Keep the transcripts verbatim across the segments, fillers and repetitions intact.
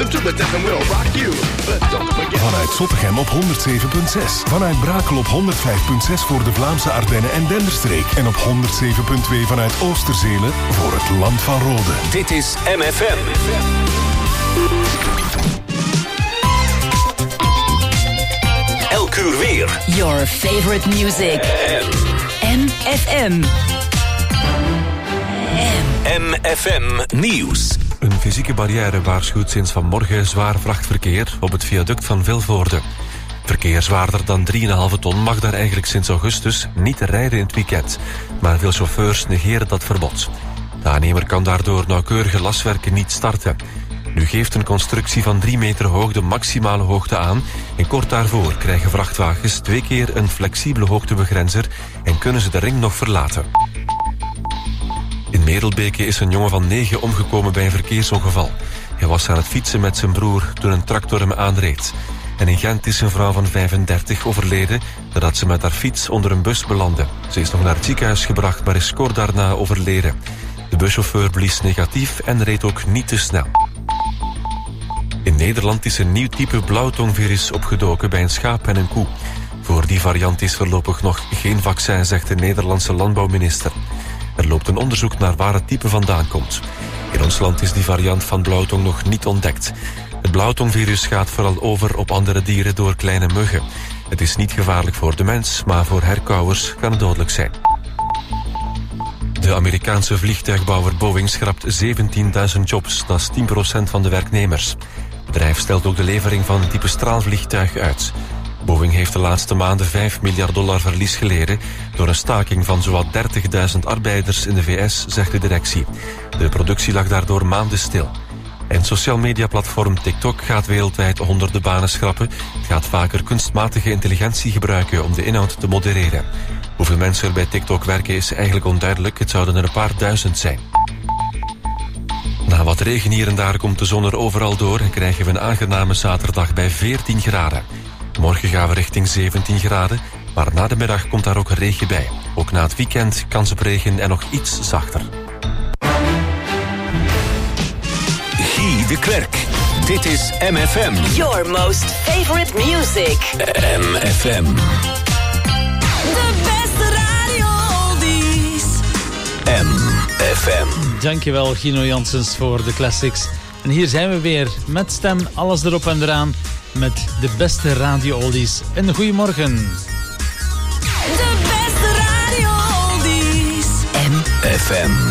to the death and we'll rock you. But don't forget... Vanuit Zottegem op honderd zeven punt zes. Vanuit Brakel op honderd vijf punt zes voor de Vlaamse Ardennen en Denderstreek. En op honderd zeven punt twee vanuit Oosterzelen voor het land van Rode. Dit is M F M. Elk uur weer. Your favorite music. M F M. M F M Nieuws. Een fysieke barrière waarschuwt sinds vanmorgen zwaar vrachtverkeer op het viaduct van Vilvoorde. Verkeer zwaarder dan drie komma vijf ton mag daar eigenlijk sinds augustus niet rijden in het weekend. Maar veel chauffeurs negeren dat verbod. De aannemer kan daardoor nauwkeurige laswerken niet starten. Nu geeft een constructie van drie meter hoog de maximale hoogte aan en kort daarvoor krijgen vrachtwagens twee keer een flexibele hoogtebegrenzer en kunnen ze de ring nog verlaten. In Merelbeke is een jongen van negen omgekomen bij een verkeersongeval. Hij was aan het fietsen met zijn broer toen een tractor hem aanreed. En in Gent is een vrouw van vijfendertig overleden nadat ze met haar fiets onder een bus belandde. Ze is nog naar het ziekenhuis gebracht, maar is kort daarna overleden. De buschauffeur blies negatief en reed ook niet te snel. In Nederland is een nieuw type blauwtongvirus opgedoken bij een schaap en een koe. Voor die variant is voorlopig nog geen vaccin, zegt de Nederlandse landbouwminister. Er loopt een onderzoek naar waar het type vandaan komt. In ons land is die variant van blauwtong nog niet ontdekt. Het blauwtongvirus gaat vooral over op andere dieren door kleine muggen. Het is niet gevaarlijk voor de mens, maar voor herkauwers kan het dodelijk zijn. De Amerikaanse vliegtuigbouwer Boeing schrapt zeventienduizend jobs, dat is tien procent van de werknemers. Het bedrijf stelt ook de levering van een type straalvliegtuig uit. Boeing heeft de laatste maanden vijf miljard dollar verlies geleden door een staking van zowat dertigduizend arbeiders in de V S, zegt de directie. De productie lag daardoor maanden stil. En sociaal mediaplatform TikTok gaat wereldwijd honderden banen schrappen. Het gaat vaker kunstmatige intelligentie gebruiken om de inhoud te modereren. Hoeveel mensen er bij TikTok werken is eigenlijk onduidelijk. Het zouden er een paar duizend zijn. Na wat regen hier en daar komt de zon er overal door en krijgen we een aangename zaterdag bij veertien graden. Morgen gaan we richting zeventien graden, maar na de middag komt daar ook regen bij. Ook na het weekend kans op regen en nog iets zachter. Guy de Klerk. Dit is M F M. Your most favorite music. M F M. De beste radio oldies. M F M. Dankjewel Gino Janssens voor de classics. En hier zijn we weer met stem, alles erop en eraan. Met de beste radio oldies. En goedemorgen. De beste radio oldies. M F M.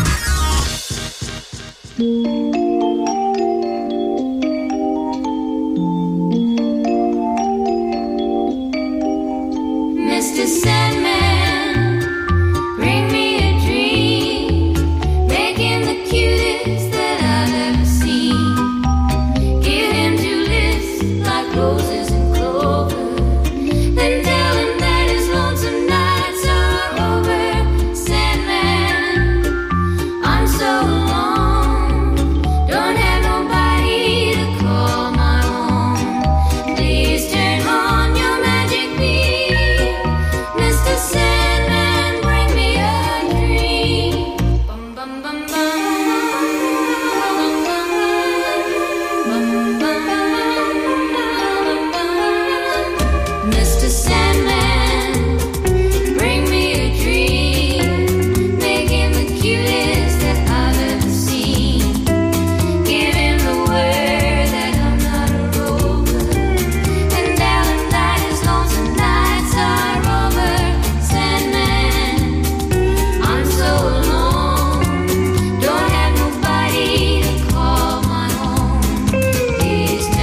mister Sandman, bring me a dream, making the cutest that I've ever seen. Get him to list like roses and clover, then tell him that his lonesome nights are over. Sandman, I'm so alone, don't have nobody to call my own. Please turn on your magic beam, mister Sandman, bring me a dream. Bum bum bum bum, bum bum bum, bum bum bum. mister Sandman, bring me a dream, make him the cutest that I've ever seen. Give him the word that I'm not a rover, and tell him that his lonesome nights are over. Sandman, I'm so alone, don't have nobody to call my own. Please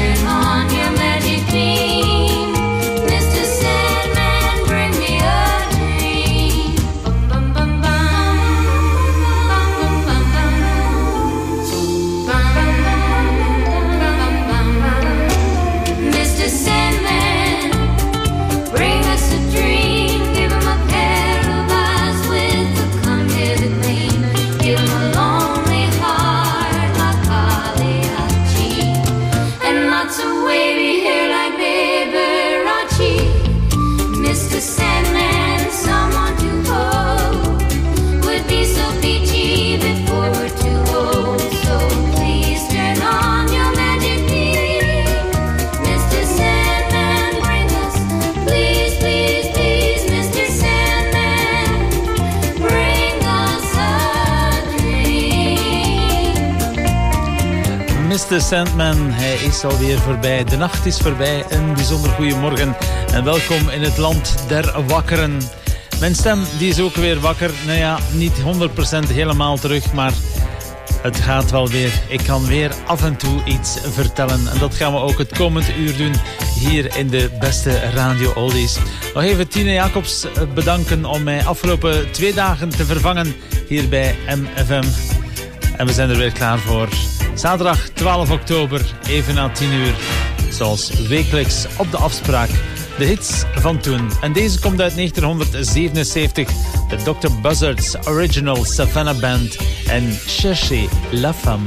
mister Sandman, hij is alweer voorbij. De nacht is voorbij. Een bijzonder goeiemorgen en welkom in het land der wakkeren. Mijn stem die is ook weer wakker. Nou ja, niet honderd procent helemaal terug, maar het gaat wel weer. Ik kan weer af en toe iets vertellen. En dat gaan we ook het komend uur doen hier in de beste Radio Oldies. Nog even Tine Jacobs bedanken om mij afgelopen twee dagen te vervangen hier bij M F M. En we zijn er weer klaar voor. Zaterdag twaalf oktober, even na tien uur. Zoals wekelijks op de afspraak. De hits van toen. En deze komt uit negentien zevenenzeventig. De doctor Buzzards Original Savannah Band en Cherchez la Femme.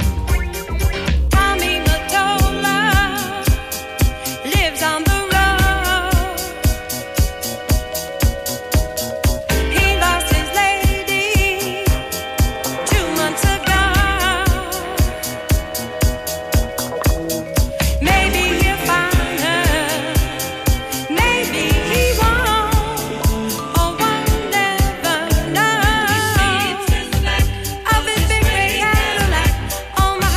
On my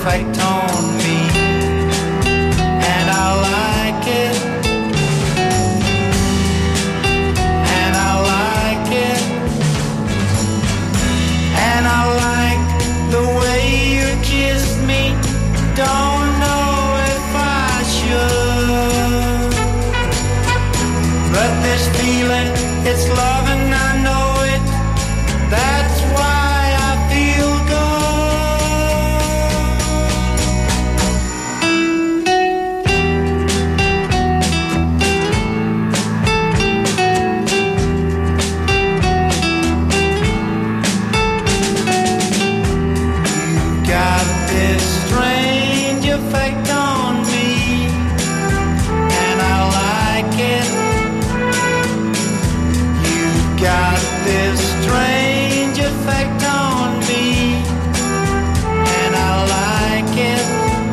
effect on me, and I like it, and I like it, and I like the way you kissed me. Don't know if I should, but this feeling, it's love and I know it. That's why I feel effect on me, and I like it. You got this strange effect on me, and I like it.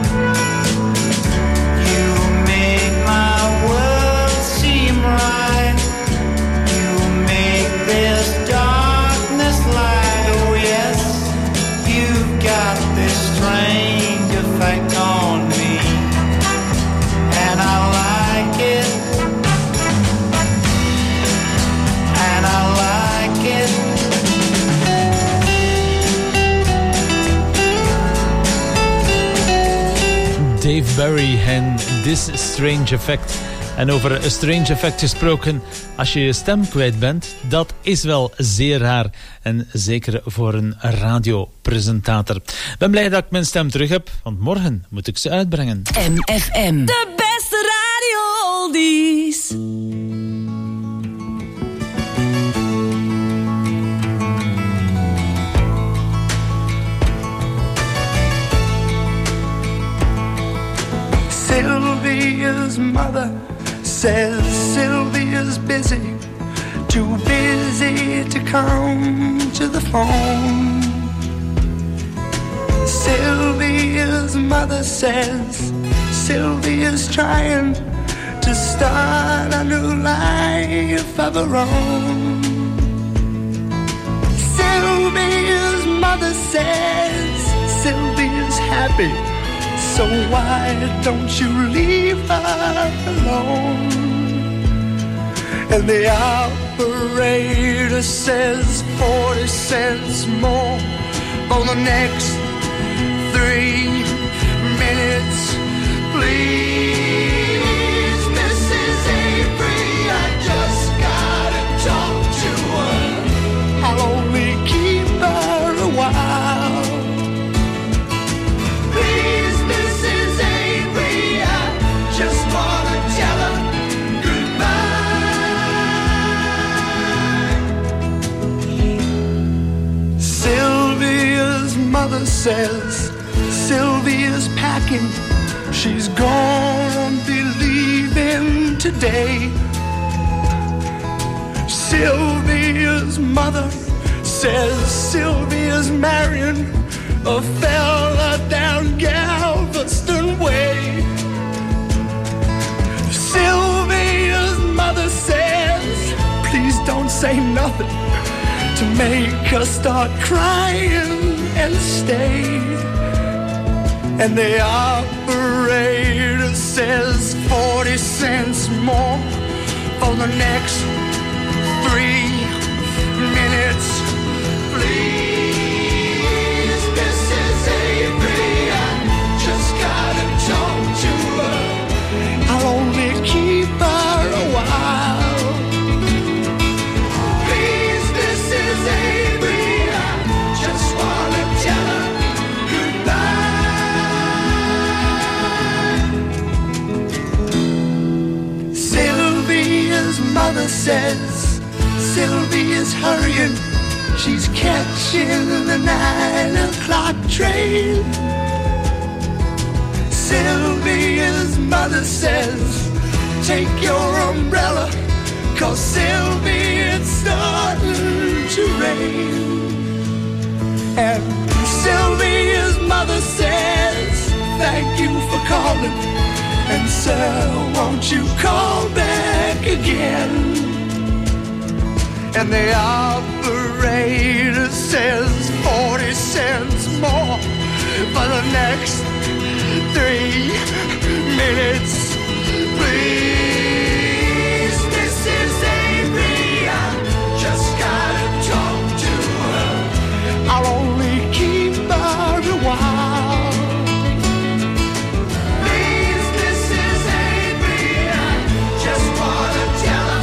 You make my world seem right. You make this darkness light. Oh yes, you've got this strange effect on me, and I like it, and I like it. Dave Berry en This Strange Effect. En over een strange effect gesproken, als je je stem kwijt bent, dat is wel zeer raar. En zeker voor een radiopresentator. Ik ben blij dat ik mijn stem terug heb, want morgen moet ik ze uitbrengen. M F M. De beste radio oldies. Sylvia's mother says Sylvia's busy, too busy to come to the phone. Sylvia's mother says Sylvia's trying to start a new life of her own. Sylvia's mother says Sylvia's happy, so why don't you leave her alone? And the operator says forty cents more for the next three minutes. Please, Missus Avery, I just gotta talk to her. I'll only keep her a while. Please, Missus Avery, I just wanna tell her goodbye. Sylvia's mother says Sylvia's packing, she's gonna be leaving today. Sylvia's mother says Sylvia's marrying a fella down Galveston Way. Sylvia's mother says, please don't say nothing to make her start crying and stay. And the operator says forty cents more for the next three minutes. Please, Missus Avery, I just gotta talk to her. I'll only keep her a while. Please, Missus Avery, I just wanna tell her goodbye. Sylvia's mother says Sylvia's hurrying, she's catching the nine o'clock train. Sylvia's mother says, take your umbrella, 'cause Sylvia, it's starting to rain. And Sylvia's mother says, thank you for calling, and sir, won't you call back again? And the operator says forty cents more for the next three minutes, please. This is Adrian, just gotta talk to her. I'll only keep her a while. Please, this is Adrian, just wanna tell her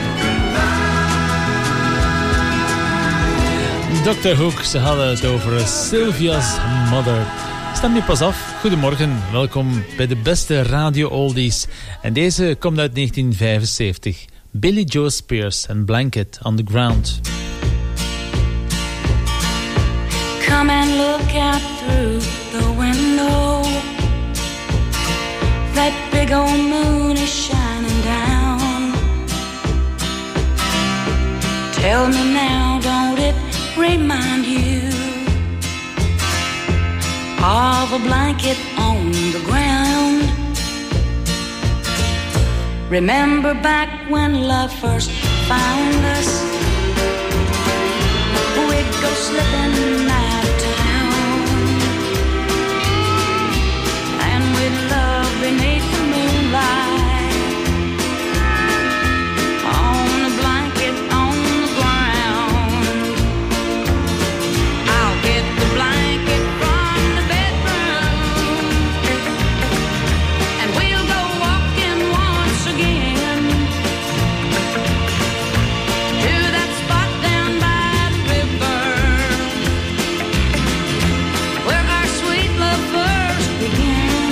goodbye. dokter Hook, ze hadden het over Sylvia's Mother. Stem je pas af. Goedemorgen, welkom bij de beste radio oldies. En deze komt uit negentien vijfenzeventig. Billy Joe Spears en Blanket on the Ground. Come and look out through the window. That big old moon is shining down. Tell me now, don't it remind you of a blanket on the ground? Remember back when love first found us? We'd go slipping out of town, and we'd love beneath the moonlight, on a blanket on the ground. I'll get the blanket from the bedroom, and we'll go walking once again to that spot down by the river, where our sweet love first began.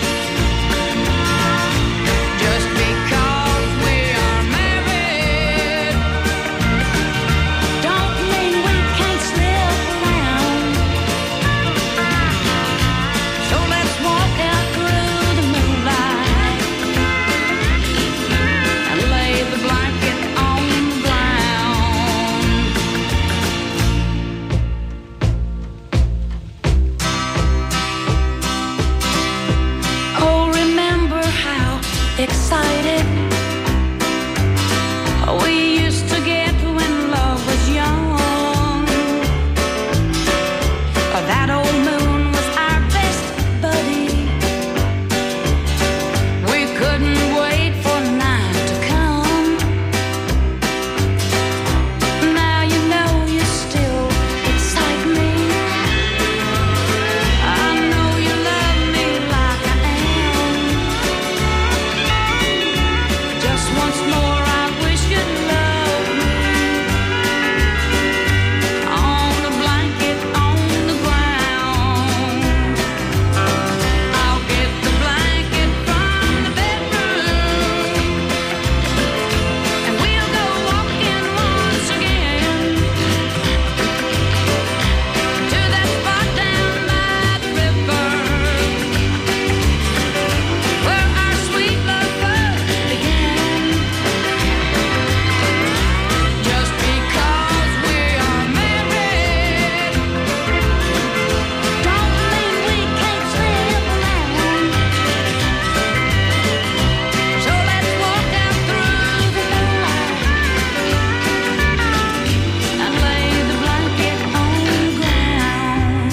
Just because we are married don't mean we can't slip around. So let's walk out through the moonlight and lay the blanket on the ground. Oh, remember how excited we used to get when love was young. That old moon was our best buddy. We couldn't wait for night to come. Now you know you still excite me. I know you love me like I am. Just once more I wish you'd love me, on the blanket on the ground. I'll get the blanket from the bedroom, and we'll go walking once again to that spot down by the river, where our sweet love first began. Just because we are married don't mean we can't slip around. So let's walk out through the moonlight and lay the blanket on the ground.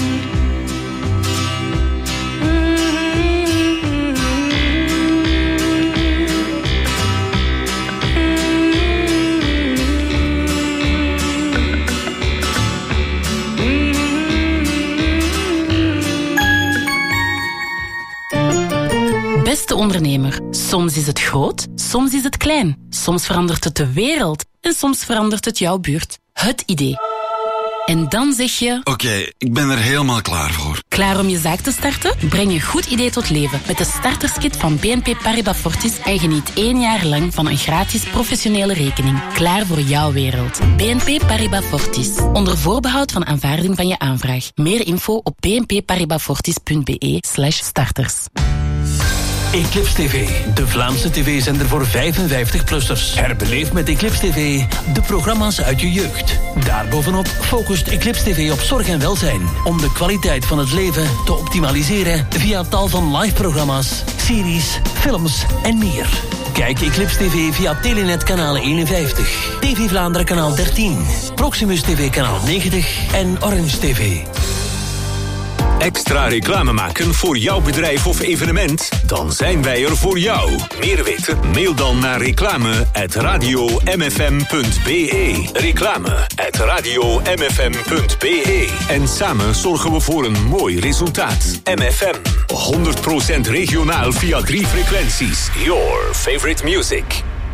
Beste ondernemer, soms is het groot, soms is het klein. Soms verandert het de wereld en soms verandert het jouw buurt. Het idee. En dan zeg je... Oké, okay, ik ben er helemaal klaar voor. Klaar om je zaak te starten? Breng je goed idee tot leven met de starterskit van B N P Paribas Fortis en geniet één jaar lang van een gratis professionele rekening. Klaar voor jouw wereld. B N P Paribas Fortis. Onder voorbehoud van aanvaarding van je aanvraag. Meer info op bnpparibasfortis.be slash starters. Eclipse T V, de Vlaamse tv-zender voor vijfenvijftig-plussers. Herbeleef met Eclipse T V de programma's uit je jeugd. Daarbovenop focust Eclipse T V op zorg en welzijn, om de kwaliteit van het leven te optimaliseren via tal van live-programma's, series, films en meer. Kijk Eclipse T V via Telenet kanaal eenenvijftig, T V Vlaanderen kanaal dertien, Proximus T V kanaal negentig en Orange T V. Extra reclame maken voor jouw bedrijf of evenement? Dan zijn wij er voor jou. Meer weten? Mail dan naar reclame at radio m f m punt b e. Reclame at radio m f m punt b e. En samen zorgen we voor een mooi resultaat. M F M. honderd procent regionaal via drie frequenties. Your favorite music.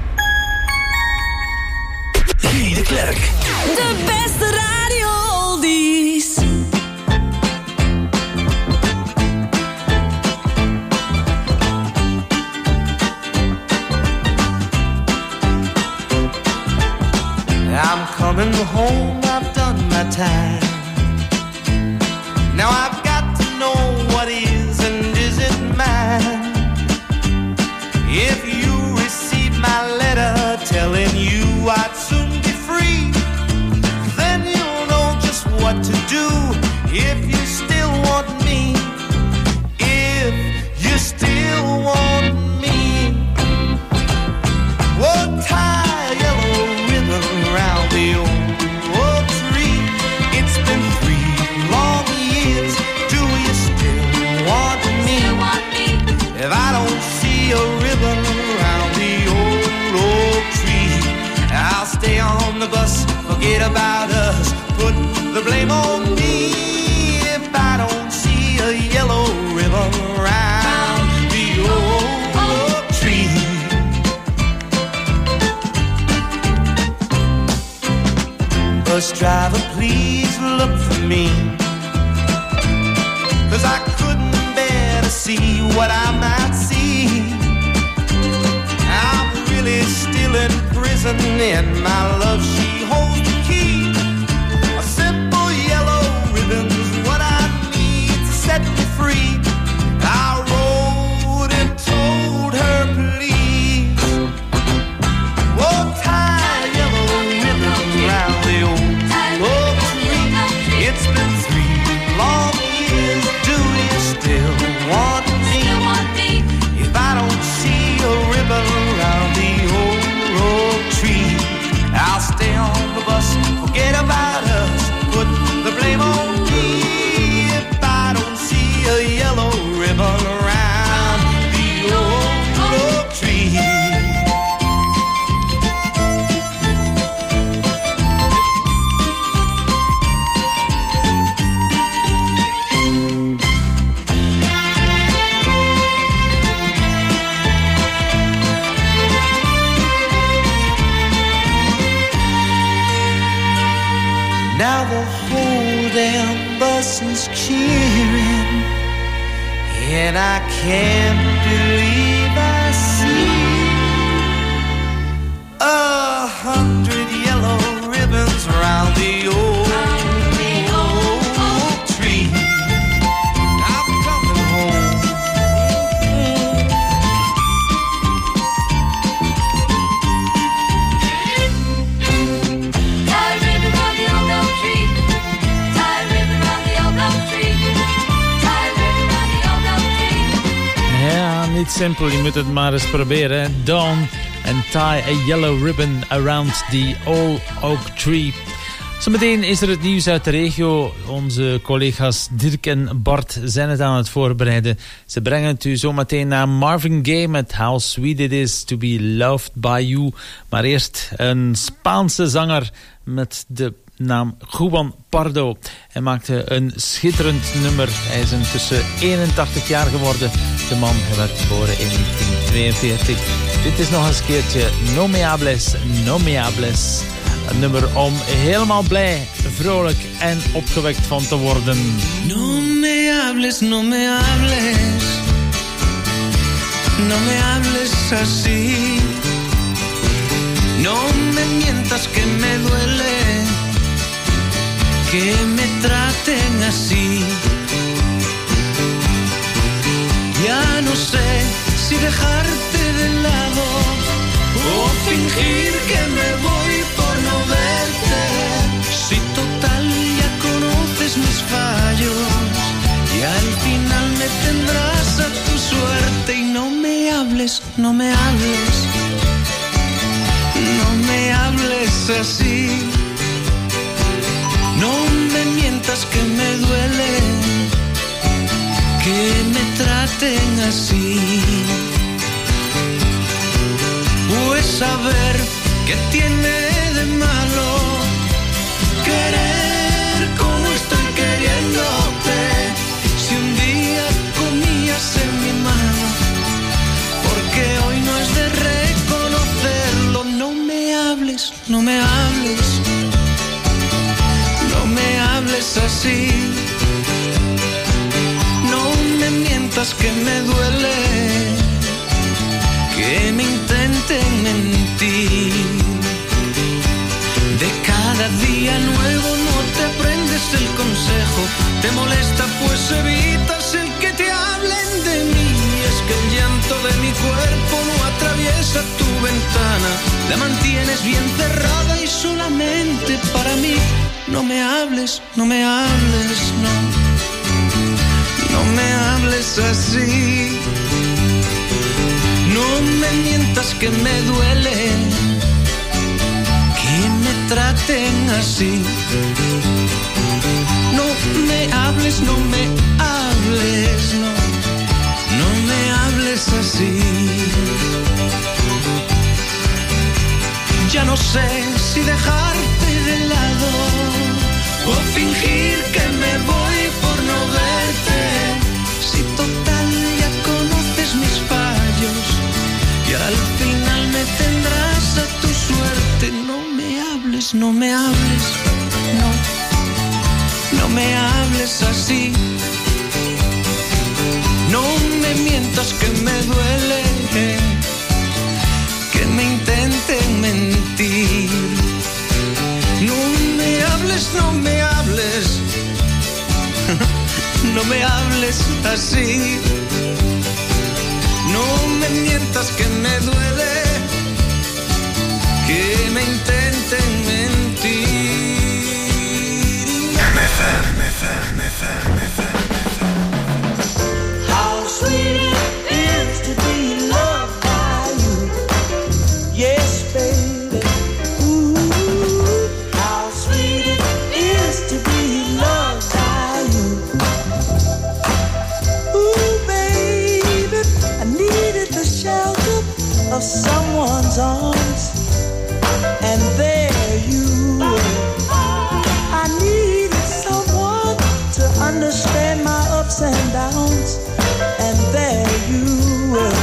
Guy de Klerk. De beste radio oldies. I'm coming home, I've done my time. Now I've got to know what is and isn't mine. If you receive my letter telling you I'd soon be free, then you'll know just what to do if you still want me. If you still want me. Whoa, tie a yellow ribbon around the old oak tree. It's been three long years. Do you still want me? If I don't see a ribbon around the old oak tree, I'll stay on the bus, forget about us, put the blame on me. If I don't see a yellow ribbon around the old oak tree. Bus driver, please look for me, 'cause I couldn't bear to see what I might see. I'm really still in prison and my love, she holds the key. A simple yellow ribbon's what I need to set me free. I wrote and told her, please, whoa, tie a yellow ribbon round the old oak tree. It's been three long years. Do you still want me? If I don't see a ribbon around the old oak tree, I'll stay on the bus, forget about us, put the blame on me. If I don't see a yellow ribbon around the old oak tree. Now the whole damn bus is cheering, and I can't believe I see a hundred yellow ribbons round the old oak tree. I'm coming home. Tie a ribbon round the old oak tree. Tie a ribbon round the old oak tree. Tie a ribbon round the old oak tree. Ja, niet simpel. Je moet het maar eens proberen. Dawn and tie a yellow ribbon around the old oak tree. Zometeen is er het nieuws uit de regio. Onze collega's Dirk en Bart zijn het aan het voorbereiden. Ze brengen het u zometeen naar Marvin Gaye met How Sweet It Is to Be Loved By You. Maar eerst een Spaanse zanger met de naam Juan Pardo. Hij maakte een schitterend nummer. Hij is intussen eenentachtig jaar geworden. De man werd geboren in negentien tweeënveertig. Dit is nog eens een keertje No Me Hables, No Me Hables. Een nummer om helemaal blij, vrolijk en opgewekt van te worden. No me hables, no me hables, no me hables así. No me mientas que me duele, que me traten así. Ya no sé si dejarte de lado o fingir que me voy por no verte. Si total ya conoces mis fallos y al final me tendrás a tu suerte. Y no me hables, no me hables, no me hables así. No me mientas que me duele, que me traten así. Pues saber que tiene de malo querer como estoy queriéndote. Si un día comías en mi mano, porque hoy no es de reconocerlo. No me hables, no me hables, no me hables así. No me mientas que me duele, que me intenten mentir. De cada día nuevo no te aprendes el consejo, te molesta pues evitas el que te hablen de mí. Es que el llanto de mi cuerpo no atraviesa tu ventana, la mantienes bien cerrada y solamente para mí. No me hables, no me hables, no, no me hables así. No me mientas que me duele, que me traten así. No me hables, no me hables, no, no me hables así. Ya no sé si dejarte de lado o fingir que me voy por no verte. Si total ya conoces mis fallos y al final me tendrás a tu suerte. No me hables, no me hables, no, no me hables así. No me mientas que me duele, que me intenten mentir. No me hables, no me hables, no me hables así. No me mientas que me duele, que me intenten mentir. M F M, M F M, M F M, M F M. How sweet it is to be loved by you. Yes, baby. Ooh, how sweet it is to be loved by you. Ooh, baby, I needed the shelter of someone's arms, and there you were. I needed someone to understand my ups and downs, and there you were.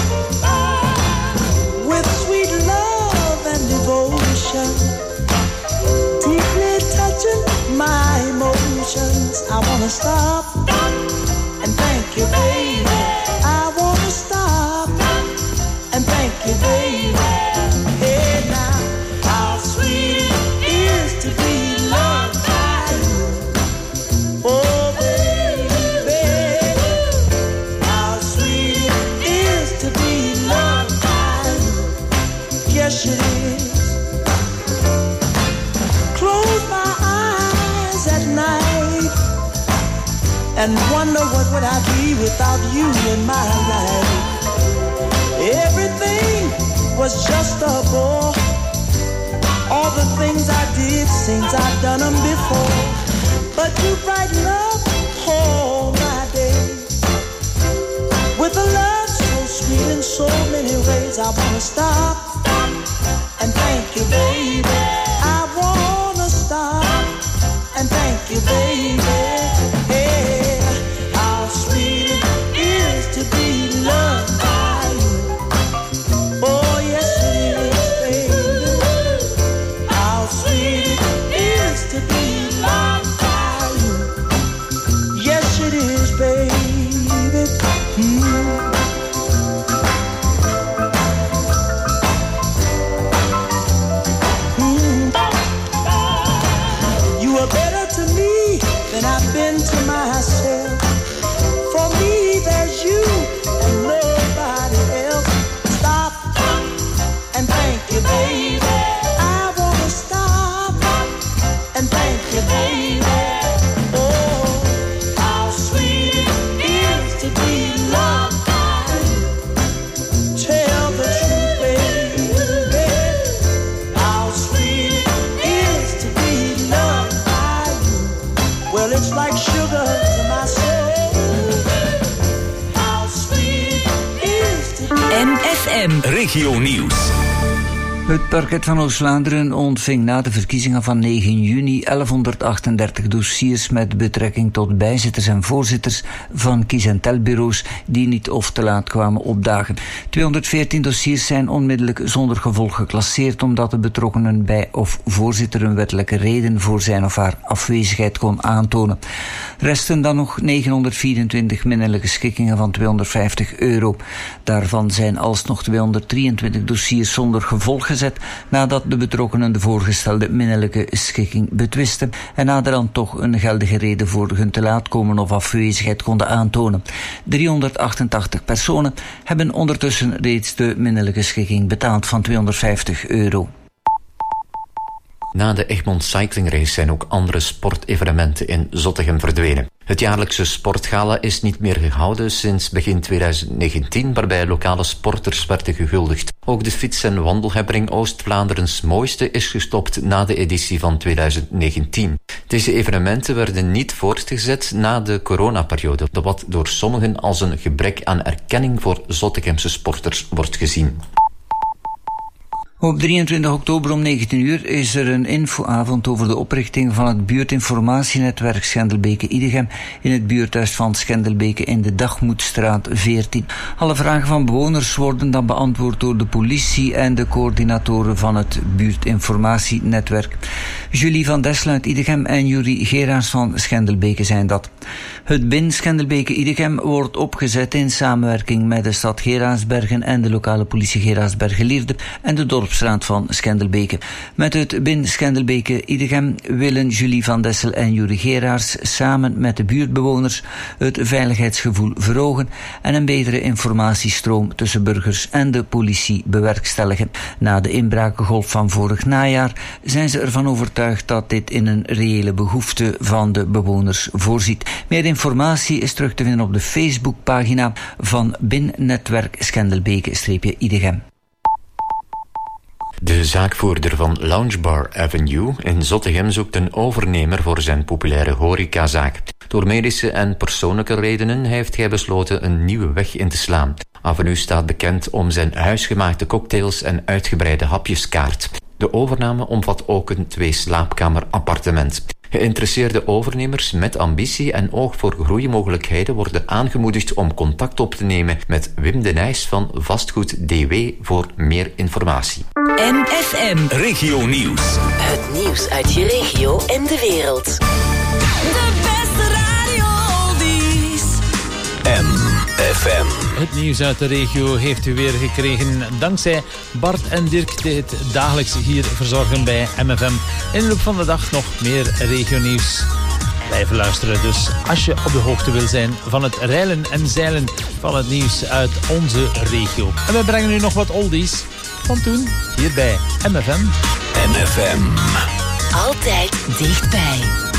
With sweet love and devotion, deeply touching my emotions. I wanna stop and thank you, baby. I wanna stop and thank you, baby. Hey now, how sweet it is to be loved by you. Oh baby, how sweet it is to be loved by you. Yes it is. Close my eyes at night and wonder what would I be without you in my life. Everything was just a bore. All the things I did seems I've done them before. But you brighten up all my days with a love so sweet in so many ways. I wanna stop and thank you, baby. I wanna stop and thank you, baby. Hey, how sweet it is to be loved by you. Oh yes it is, baby. How sweet it is to be loved by you. Yes it is, baby. Mm. Mm. You are better to me than M F M. Regio Nieuws. Het parket van Oost-Vlaanderen ontving na de verkiezingen van negen juni elfhonderdachtendertig dossiers met betrekking tot bijzitters en voorzitters van kies- en telbureaus die niet of te laat kwamen opdagen. tweehonderdveertien dossiers zijn onmiddellijk zonder gevolg geclasseerd omdat de betrokkenen bij of voorzitter een wettelijke reden voor zijn of haar afwezigheid kon aantonen. Resten dan nog negenhonderdvierentwintig minnelijke schikkingen van tweehonderdvijftig euro. Daarvan zijn alsnog tweehonderddrieëntwintig dossiers zonder gevolg gezet nadat de betrokkenen de voorgestelde minnelijke schikking betwisten en naderhand toch een geldige reden voor hun te laat komen of afwezigheid konden aantonen. driehonderdachtentachtig personen hebben ondertussen reeds de minnelijke schikking betaald van tweehonderdvijftig euro. Na de Egmond Cycling Race zijn ook andere sportevenementen in Zottegem verdwenen. Het jaarlijkse sportgala is niet meer gehouden sinds begin tweeduizend negentien, waarbij lokale sporters werden gehuldigd. Ook de fiets- en wandelhebbering Oost-Vlaanderens Mooiste is gestopt na de editie van tweeduizend negentien. Deze evenementen werden niet voortgezet na de coronaperiode, wat door sommigen als een gebrek aan erkenning voor Zottegemse sporters wordt gezien. Op drieëntwintig oktober om negentien uur is er een infoavond over de oprichting van het buurtinformatienetwerk Schendelbeke-Idegem in het buurthuis van Schendelbeke in de Dagmoedstraat veertien. Alle vragen van bewoners worden dan beantwoord door de politie en de coördinatoren van het buurtinformatienetwerk. Julie van Dessel uit Idegem en Jurie Geraars van Schendelbeke zijn dat. Het B I N Schendelbeke-Idegem wordt opgezet in samenwerking met de stad Geraardsbergen en de lokale politie Geraardsbergen-Lierde en de dorpsraad van Schendelbeke. Met het B I N Schendelbeke-Idegem willen Julie van Dessel en Jurie Geraars samen met de buurtbewoners het veiligheidsgevoel verhogen en een betere informatiestroom tussen burgers en de politie bewerkstelligen. Na de inbrakengolf van vorig najaar zijn ze ervan overtuigd dat dit in een reële behoefte van de bewoners voorziet. Meer informatie is terug te vinden op de Facebookpagina van B I N-netwerk Schendelbeke-Idegem. De zaakvoerder van Loungebar Avenue in Zottegem zoekt een overnemer voor zijn populaire horecazaak. Door medische en persoonlijke redenen heeft hij besloten een nieuwe weg in te slaan. Avenue staat bekend om zijn huisgemaakte cocktails en uitgebreide hapjeskaart. De overname omvat ook een twee-slaapkamer-appartement. Geïnteresseerde overnemers met ambitie en oog voor groeimogelijkheden worden aangemoedigd om contact op te nemen met Wim de Nijs van Vastgoed D W voor meer informatie. M F M. Regio Nieuws. Het nieuws uit je regio en de wereld. De beste radio-oldies. M F M. Het nieuws uit de regio heeft u weer gekregen dankzij Bart en Dirk die het dagelijks hier verzorgen bij M F M. In de loop van de dag nog meer regionieuws. Blijven luisteren dus als je op de hoogte wil zijn van het reilen en zeilen van het nieuws uit onze regio. En wij brengen u nog wat oldies van toen hier bij M F M. M F M. Altijd dichtbij.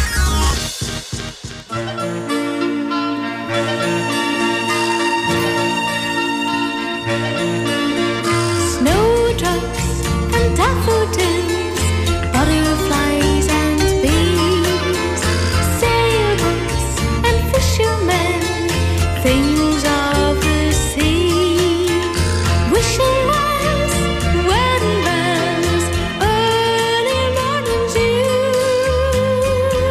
Snowdrops and daffodils, butterflies and bees, sailboats and fishermen, things of the sea, wishing wells, wedding bells, early morning dew.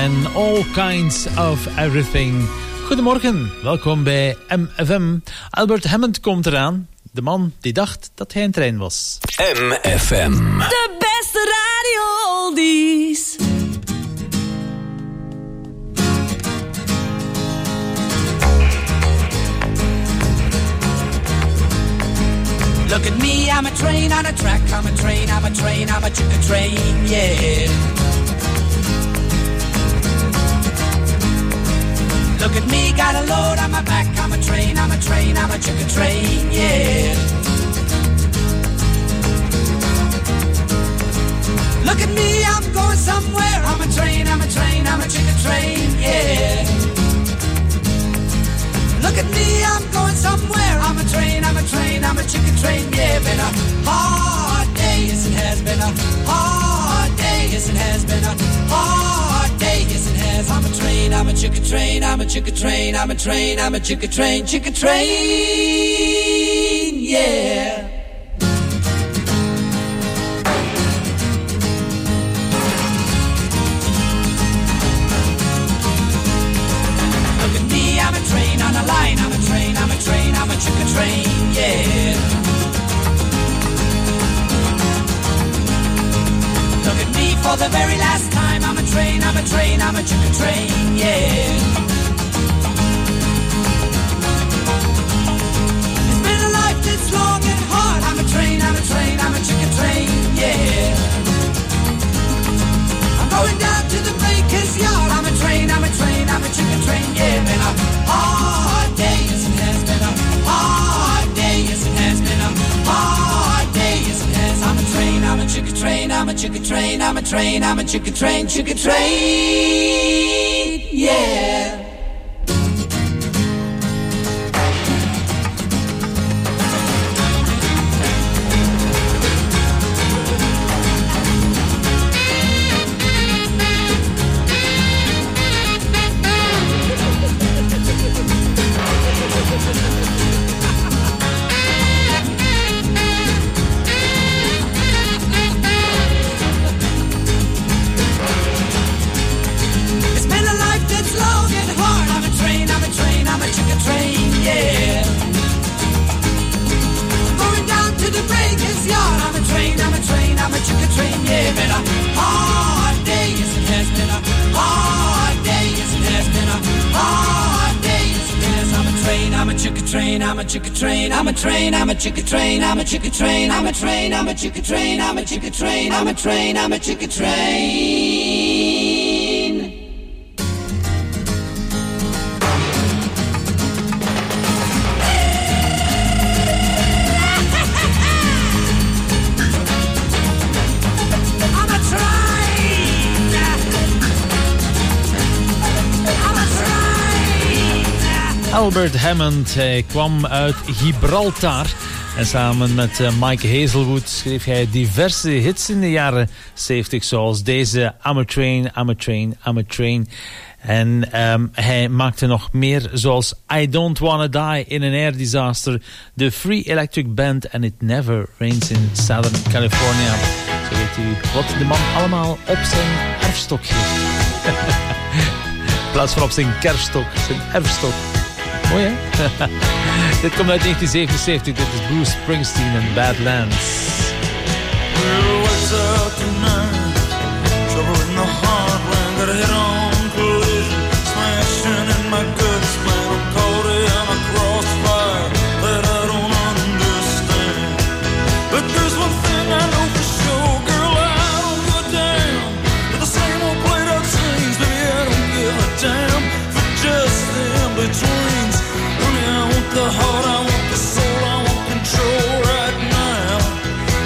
en All Kinds of Everything. Goedemorgen, welkom bij M F M. Albert Hammond komt eraan, de man die dacht dat hij een trein was. M F M. De beste radio oldies. Look at me, I'm a train on a track, I'm a train, I'm a train, I'm a chicken train, yeah. Look at me, got a load on my back, I'm a train, I'm a train, I'm a chicken train, yeah. Look at me, I'm going somewhere, I'm a train, I'm a train, I'm a chicken train, yeah. Look at me, I'm going somewhere. I'm a train, I'm a train, I'm a chicken train. Yeah, been a hard day, yes it has. Been a hard day, yes it has. Been a hard day, yes it has. I'm a train, I'm a chicken train, I'm a chicken train, I'm a train, I'm a chicken train, chicken train. Yeah. I'm a train on a line, I'm a train, I'm a train, I'm a chicken train, yeah. Look at me for the very last time, I'm a train, I'm a train, I'm a chicken train, yeah. It's been a life that's long and hard, I'm a train, I'm a train, I'm a chicken train, yeah. I'm going down to the baker's yard, I'm a train, I'm a train, I'm a chicken train, yeah. Been a hard day, yes it has. Been a hard day, yes it has. Been a hard day, yes it has. I'm a train, I'm a chicken train, I'm a chicken train, I'm a train, I'm a chicken train, chicken train, yeah. I'm a chicken train, I'm a train, I'm a chicken train, I'm a chicken train, I'm a train, I'm a chicken train, I'm a chicken train, I'm a train, I'm a chicken train. Albert Hammond, hij kwam uit Gibraltar en samen met uh, Mike Hazelwood schreef hij diverse hits in de jaren zeventig, zoals deze I'm a Train, I'm a Train, I'm a Train. En um, hij maakte nog meer, zoals I Don't Wanna Die in an Air Disaster, The Free Electric Band en It Never Rains in Southern California. Zo weet u wat de man allemaal op zijn erfstok heeft. In plaats van op zijn kerststok, zijn erfstok. Mooi, hè? Dit komt uit negentien zevenenzeventig. Dit is Bruce Springsteen en Badlands. Well, what's up tonight? Trouble in the heartland. Got a head-on collision. Smashing in my guts, man. I'm caught in a crossfire that I don't understand. But there's one thing I know for sure, girl, I don't give a damn. But the same old played out scenes, baby, I don't give a damn. For just the in-betweens. I want the heart, I want the soul, I want control right now.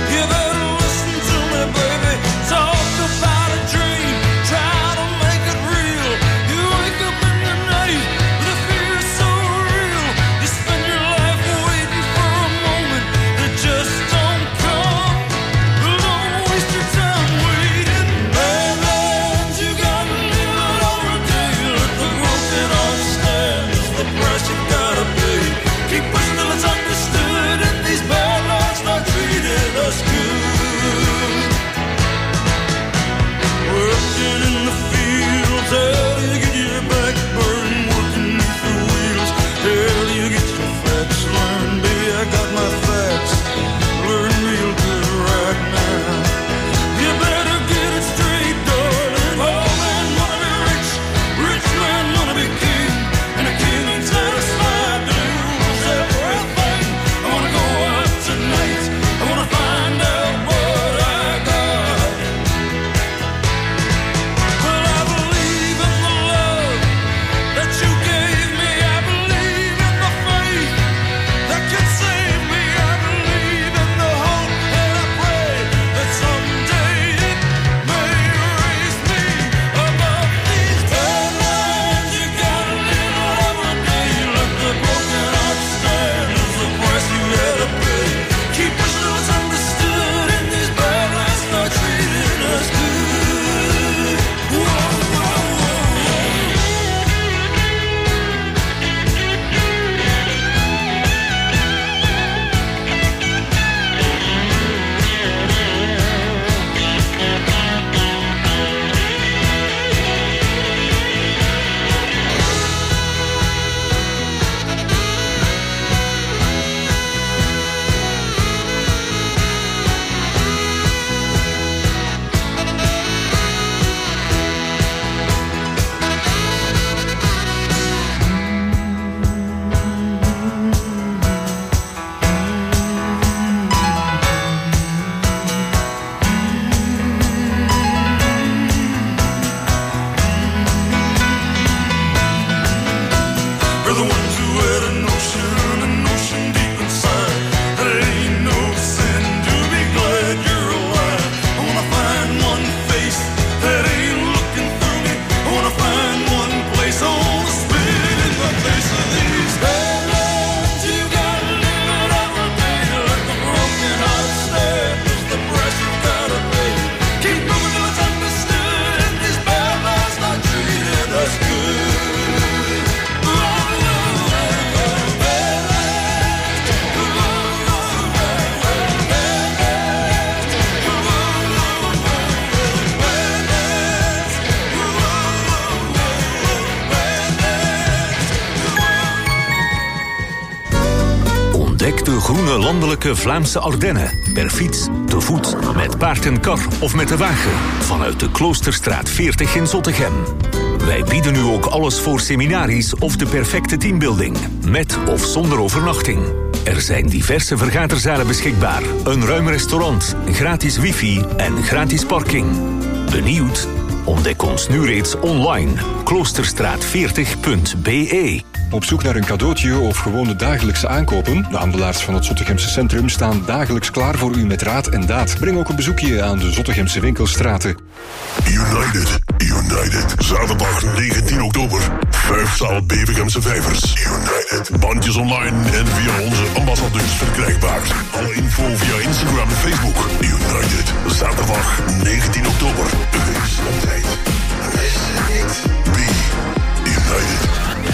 lange landelijke Vlaamse Ardennen. Per fiets, te voet, met paard en kar of met de wagen. Vanuit de Kloosterstraat veertig in Zottegem. Wij bieden u ook alles voor seminaries of de perfecte teambuilding. Met of zonder overnachting. Er zijn diverse vergaderzalen beschikbaar. Een ruim restaurant, gratis wifi en gratis parking. Benieuwd? Ontdek ons nu reeds online. kloosterstraat veertig punt b e. Op zoek naar een cadeautje of gewone dagelijkse aankopen? De handelaars van het Zottegemse centrum staan dagelijks klaar voor u met raad en daad. Breng ook een bezoekje aan de Zottegemse winkelstraten. United, United. Zaterdag negentien oktober. Vijfzaal Bevergemse Vijvers. United. Bandjes online en via onze ambassadeurs verkrijgbaar. Alle info via Instagram en Facebook. United. Zaterdag negentien oktober. Wees op tijd. Wees niet. Be United.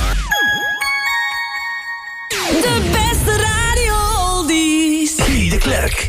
De beste radio oldies. Guy de Klerk.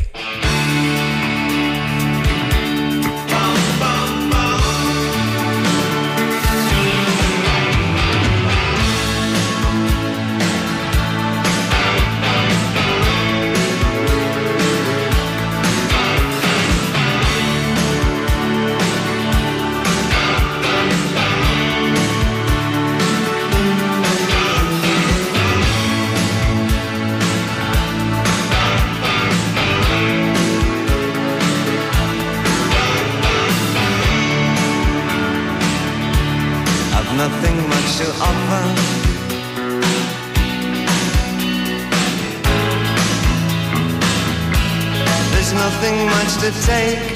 Nothing much to offer. There's nothing much to take.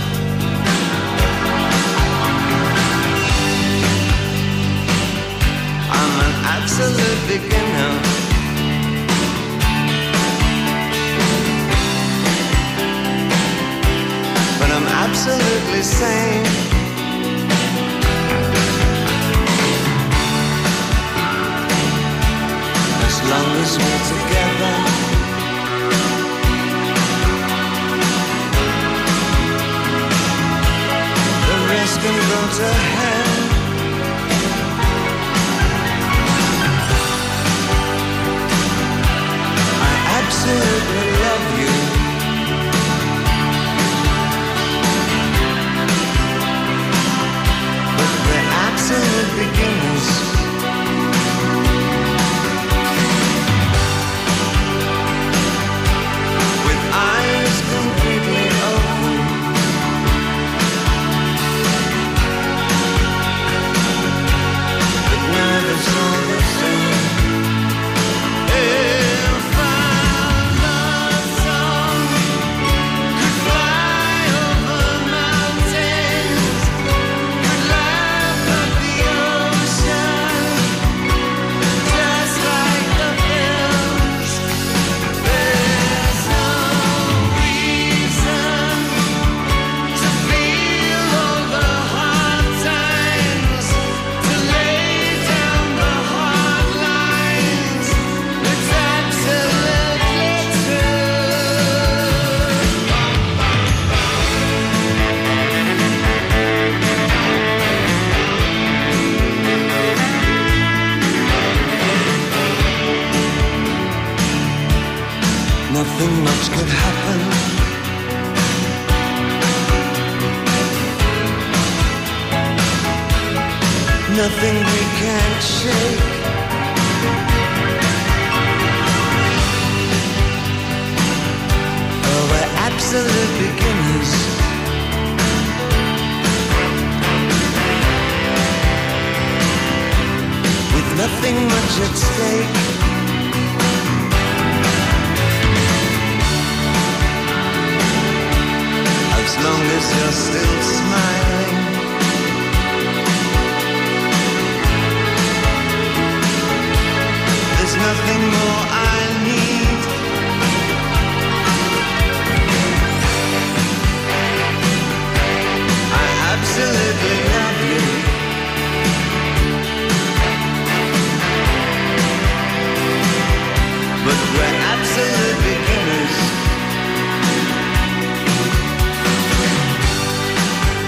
I'm an absolute beginner. But I'm absolutely sane. As long as we're together, the rest can go to hell. I absolutely love you. But we're absolute beginners. Completely open, but neither's all the same. If our love song could fly over mountains, could laugh at the ocean, just like the hills, there's no nothing much could happen. Nothing we can't shake. Oh, we're absolute beginners. With nothing much at stake. As long as you're still smiling, there's nothing more I need. I absolutely love you. But we're absolute beginners.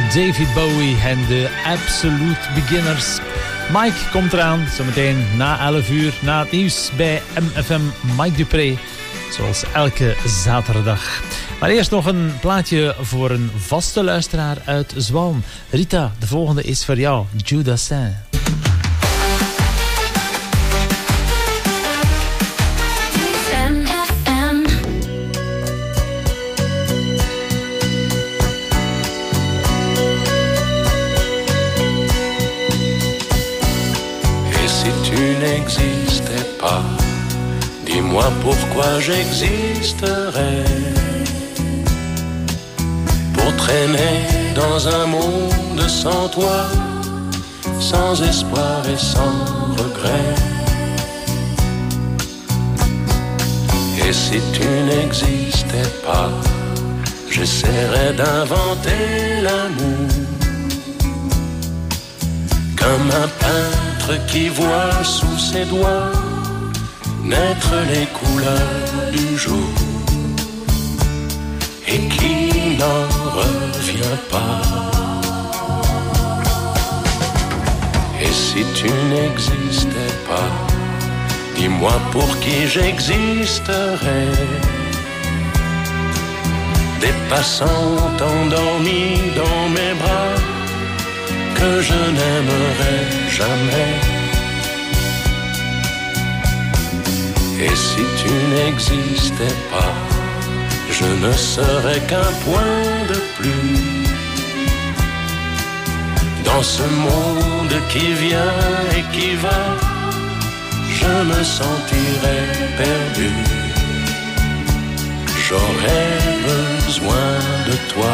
David Bowie en de Absolute Beginners. Mike komt eraan, zometeen na elf uur, na het nieuws bij M F M. Mike Dupré, zoals elke zaterdag. Maar eerst nog een plaatje voor een vaste luisteraar uit Zwalm. Rita, de volgende is voor jou, Judassin. N'existais pas, dis-moi pourquoi j'existerais. Pour traîner dans un monde sans toi, sans espoir et sans regret. Et si tu n'existais pas, j'essaierais d'inventer l'amour. Comme un peintre qui voit sous ses doigts naître les couleurs du jour et qui n'en revient pas. Et si tu n'existais pas, dis-moi pour qui j'existerais. Des passants endormis dans mes bras que je n'aimerais jamais. Et si tu n'existais pas, je ne serais qu'un point de plus dans ce monde qui vient et qui va. Je me sentirais perdu. J'aurais besoin de toi.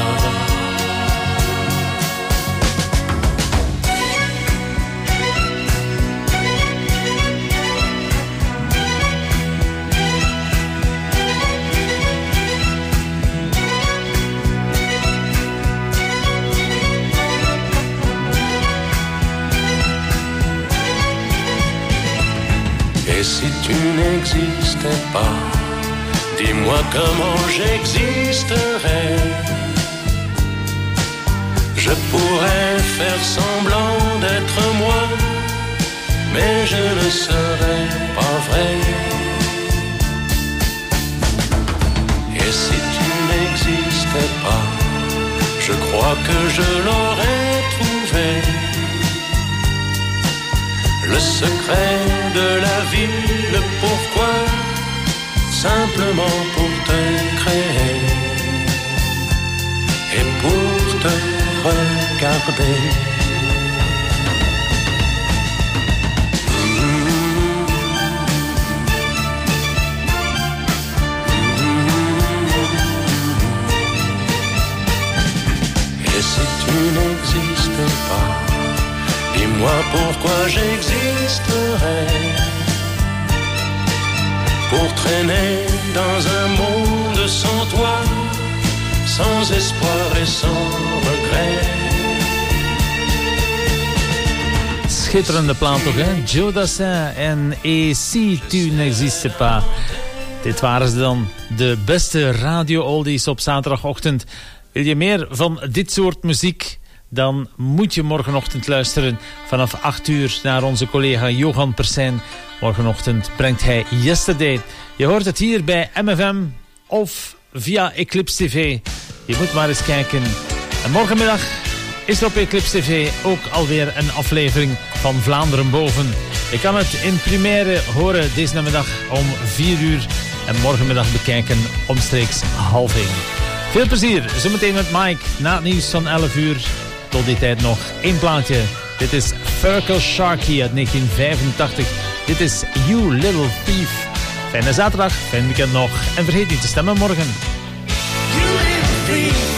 Et si tu n'existais pas, dis-moi comment j'existerais. Je pourrais faire semblant d'être moi, mais je ne serais pas vrai. Et si tu n'existais pas, je crois que je l'aurais trouvé. Le secret de la vie, le pourquoi, simplement pour te créer et pour te regarder. Et si tu n'existais pas, dis-moi pourquoi j'existerais. Pour traîner dans un monde sans toi, sans espoir et sans regret. Schitterende plaat toch, hè? Jodassin en Et si tu n'existe pas. Dit waren ze dan, de beste radio-oldies op zaterdagochtend. Wil je meer van dit soort muziek? Dan moet je morgenochtend luisteren vanaf acht uur naar onze collega Johan Persijn. Morgenochtend brengt hij Yesterday. Je hoort het hier bij M F M of via Eclipse T V. Je moet maar eens kijken. En morgenmiddag is er op Eclipse T V ook alweer een aflevering van Vlaanderen Boven. Je kan het in première horen deze namiddag om vier uur. En morgenmiddag bekijken omstreeks half één. Veel plezier, zometeen met Mike na het nieuws van elf uur. Tot die tijd nog één plaatje. Dit is Fergal Sharkey uit negentien vijfentachtig. Dit is You Little Thief. Fijne zaterdag, fijn weekend nog. En vergeet niet te stemmen morgen. You little thief.